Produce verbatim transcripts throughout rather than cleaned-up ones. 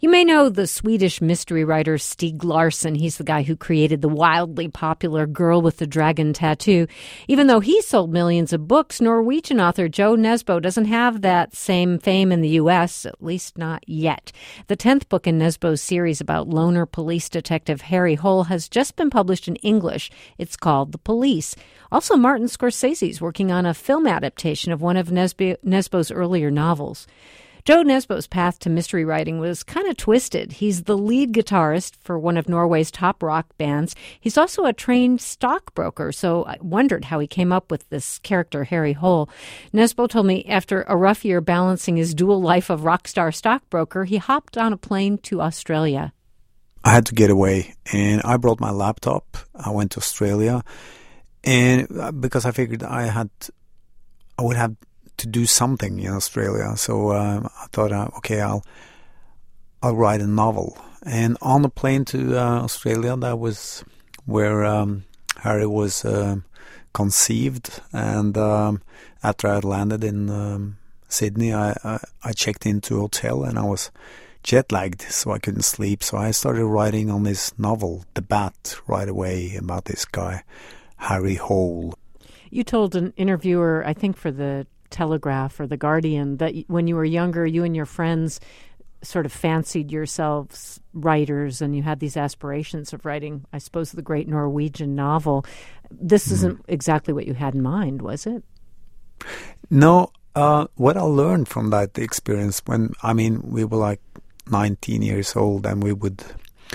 You may know the Swedish mystery writer Stieg Larsson. He's the guy who created the wildly popular Girl with the Dragon Tattoo. Even though he sold millions of books, Norwegian author Jo Nesbø doesn't have that same fame in the U S, at least not yet. The tenth book in Nesbø's series about loner police detective Harry Hole has just been published in English. It's called The Police. Also, Martin Scorsese's working on a film adaptation of one of Nesbø, Nesbø's earlier novels. Jo Nesbø's path to mystery writing was kind of twisted. He's the lead guitarist for one of Norway's top rock bands. He's also a trained stockbroker, so I wondered how he came up with this character, Harry Hole. Nesbø told me after a rough year balancing his dual life of rock star stockbroker, he hopped on a plane to Australia. I had to get away, and I brought my laptop. I went to Australia, and because I figured I had, I would have to do something in Australia, so uh, I thought, uh, okay, I'll I'll write a novel. And on the plane to uh, Australia, that was where um, Harry was uh, conceived. And um, after I had landed in um, Sydney, I, I I checked into a hotel, and I was jet lagged, so I couldn't sleep. So I started writing on this novel, The Bat, right away about this guy, Harry Hole. You told an interviewer, I think for the Telegraph or The Guardian, that when you were younger, you and your friends sort of fancied yourselves writers and you had these aspirations of writing, I suppose, the great Norwegian novel. This mm. isn't exactly what you had in mind, was it? No. Uh, what I learned from that experience when, I mean, we were like nineteen years old and we would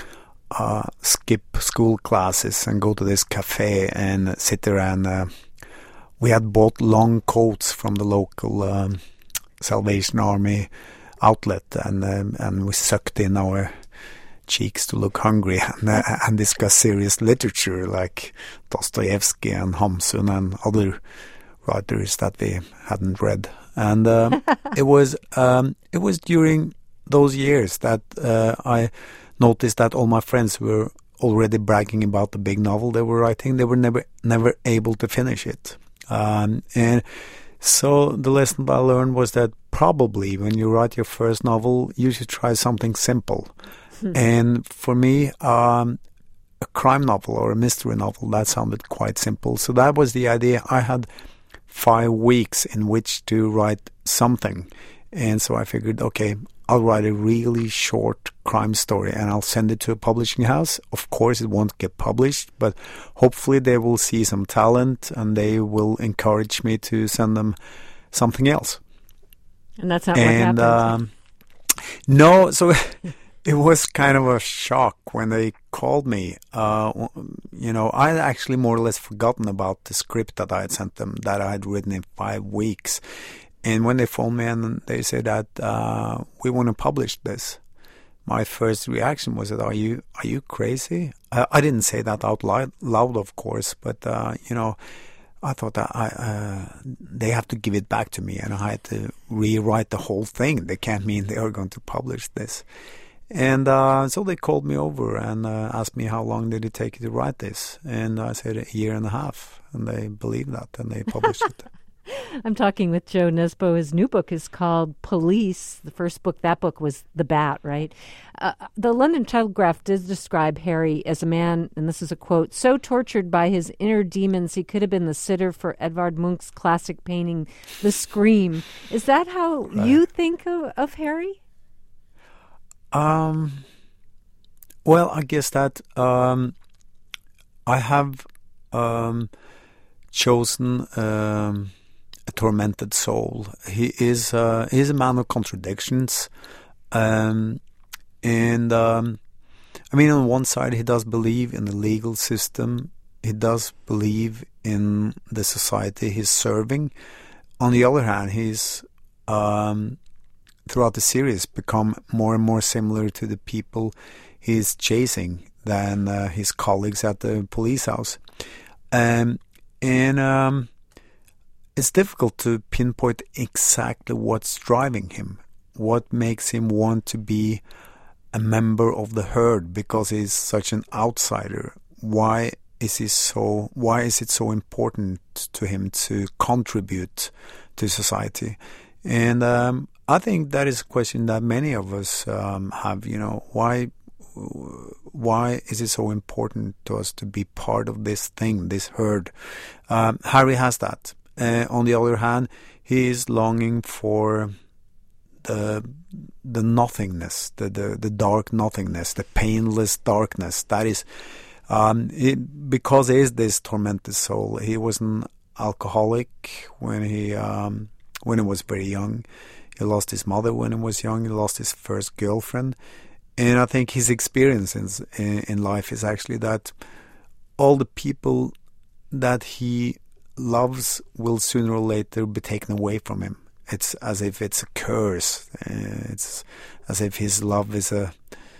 uh, skip school classes and go to this cafe and sit there and uh, we had bought long coats from the local um, Salvation Army outlet, and um, and we sucked in our cheeks to look hungry and, uh, and discuss serious literature like Dostoevsky and Hamsun and other writers that we hadn't read. And uh, it was um, it was during those years that uh, I noticed that all my friends were already bragging about the big novel they were writing. They were never never able to finish it. Um, and so the lesson I learned was that probably when you write your first novel, you should try something simple. Hmm. And for me, um, a crime novel or a mystery novel, that sounded quite simple. So that was the idea. I had five weeks in which to write something. And so I figured, okay, I'll write a really short crime story and I'll send it to a publishing house. Of course, it won't get published, but hopefully they will see some talent and they will encourage me to send them something else. And that's not and, what happened? Um, no, so it was kind of a shock when they called me. Uh, you know, I had actually more or less forgotten about the script that I had sent them, that I had written in five weeks. And when they phoned me and they said that uh, we want to publish this, my first reaction was that, are you are you crazy? I, I didn't say that out loud, loud of course, but, uh, you know, I thought that I, uh, they have to give it back to me and I had to rewrite the whole thing. They can't mean they are going to publish this. And uh, so they called me over and uh, asked me how long did it take you to write this. And I said a year and a half, and they believed that and they published it. I'm talking with Jo Nesbø. His new book is called Police. The first book, that book was The Bat, right? Uh, the London Telegraph did describe Harry as a man, and this is a quote, so tortured by his inner demons he could have been the sitter for Edvard Munch's classic painting, The Scream. Is that how right. you think of, of Harry? Um. Well, I guess that um, I have um, chosen... Um, a tormented soul. He is uh, he's a man of contradictions, um, and um, I mean, on one side, he does believe in the legal system. He does believe in the society he's serving. On the other hand, he's um, throughout the series become more and more similar to the people he's chasing than uh, his colleagues at the police house, um, and. Um, It's difficult to pinpoint exactly what's driving him, what makes him want to be a member of the herd because he's such an outsider. Why is he so? Why is it so important to him to contribute to society? And um, I think that is a question that many of us um, have. You know, why why is it so important to us to be part of this thing, this herd? Um, Harry has that. Uh, on the other hand, he is longing for the the nothingness, the, the, the dark nothingness, the painless darkness. That is, um, it, because he is this tormented soul. He was an alcoholic when he um, when he was very young. He lost his mother when he was young. He lost his first girlfriend. And I think his experience in, in life is actually that all the people that he loves will sooner or later be taken away from him. It's as if it's a curse. Uh, it's as if his love is a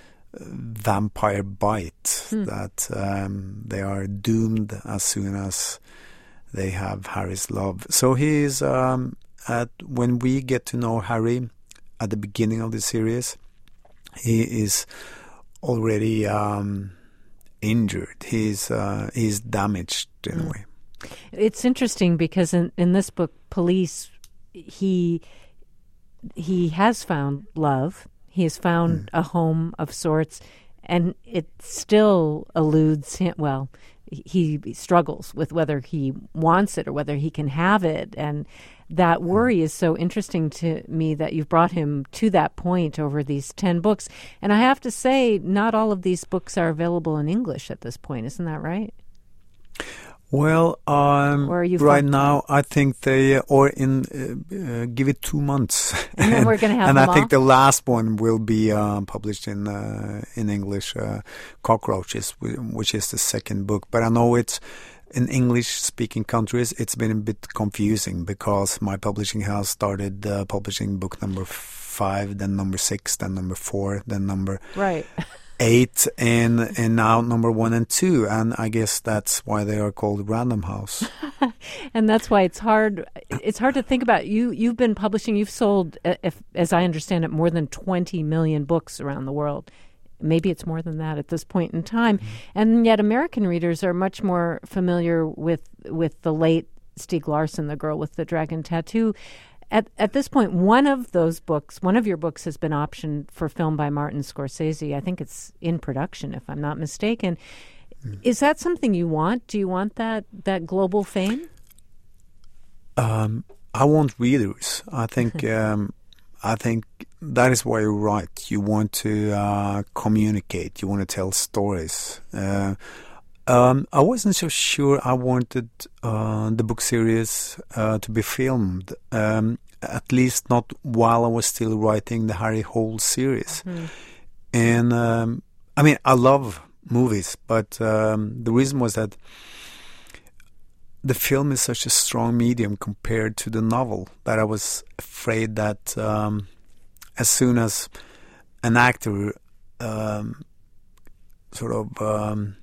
vampire bite, hmm. that um, they are doomed as soon as they have Harry's love. So he is, um, at, when we get to know Harry at the beginning of the series, he is already um, injured. He's uh, he's damaged in mm. a way. It's interesting because in, in this book, Police, he he has found love. He has found mm. a home of sorts, and it still eludes him. Well, he struggles with whether he wants it or whether he can have it, and that worry is so interesting to me that you've brought him to that point over these ten books. And I have to say, not all of these books are available in English at this point. Isn't that right? Well, um, or are you right fun- now, I think they, or in, uh, uh, give it two months. And then we're going to have And them I think all? the last one will be uh, published in uh, in English, uh, Cockroaches, which is the second book. But I know it's, in English-speaking countries, it's been a bit confusing because my publishing house started uh, publishing book number five, then number six, then number four, then number right. eight, and and now number one and two. And I guess that's why they are called Random House. And that's why it's hard. It's hard to think about. You you've been publishing. You've sold, if, as I understand it, more than twenty million books around the world. Maybe it's more than that at this point in time. Mm-hmm. And yet American readers are much more familiar with with the late Stieg Larsson, The Girl with the Dragon Tattoo. At at this point, one of those books, one of your books has been optioned for film by Martin Scorsese. I think it's in production, if I'm not mistaken. Mm. Is that something you want? Do you want that, that global fame? Um, I want readers. I think... um, I think that is why you write. You want to uh, communicate. You want to tell stories. Uh, um, I wasn't so sure I wanted uh, the book series uh, to be filmed, um, at least not while I was still writing the Harry Hole series. Mm-hmm. And, um, I mean, I love movies, but um, the reason was that the film is such a strong medium compared to the novel that I was afraid that um, as soon as an actor um, sort of um,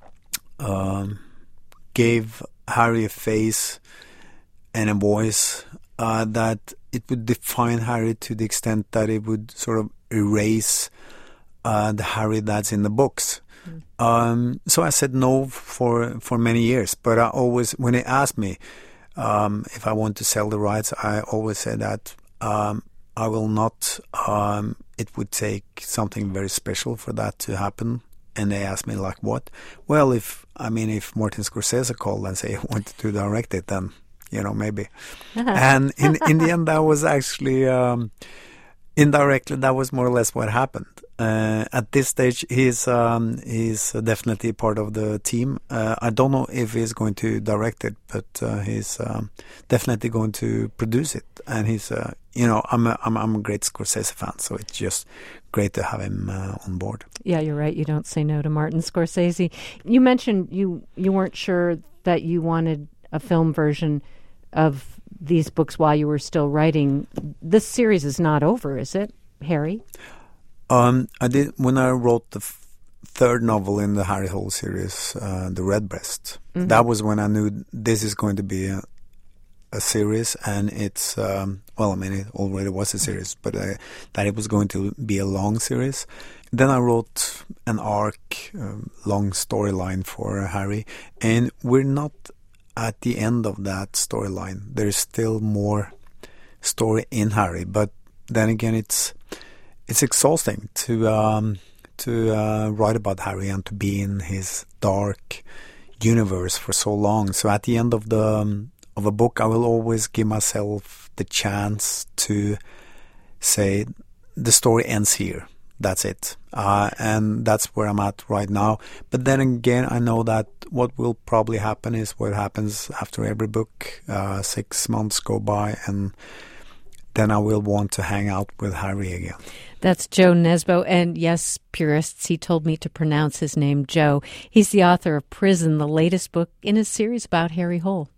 um, gave Harry a face and a voice, uh, that it would define Harry to the extent that it would sort of erase uh, the Harry that's in the books. Um, so I said no for for many years, but I always, when they asked me um, if I want to sell the rights, I always said that um, I will not. Um, it would take something very special for that to happen. And they asked me, like, what? Well, if I mean, if Martin Scorsese called and say he wanted to direct it, then you know maybe. And in in the end, that was actually um, indirectly that was more or less what happened. Uh, at this stage, he's um, he's definitely part of the team. Uh, I don't know if he's going to direct it, but uh, he's um, definitely going to produce it. And he's, uh, you know, I'm a, I'm, I'm a great Scorsese fan, so it's just great to have him uh, on board. Yeah, you're right. You don't say no to Martin Scorsese. You mentioned you you weren't sure that you wanted a film version of these books while you were still writing. This series is not over, is it, Harry? Um, I did when I wrote the f- third novel in the Harry Hole series, uh, The Redbreast. Mm-hmm. That was when I knew this is going to be a, a series, and it's um, well, I mean, it already was a series, but uh, that it was going to be a long series. Then I wrote an arc, um, long storyline for Harry, and we're not at the end of that storyline. There's still more story in Harry, but then again, it's it's exhausting to um, to uh, write about Harry and to be in his dark universe for so long. So at the end of the um, of a book, I will always give myself the chance to say the story ends here. That's it. Uh, and that's where I'm at right now. But then again, I know that what will probably happen is what happens after every book. Uh, six months go by and then I will want to hang out with Harry again. That's Joe Nesbo. And yes, purists, he told me to pronounce his name Joe. He's the author of Prison, the latest book in a series about Harry Hole.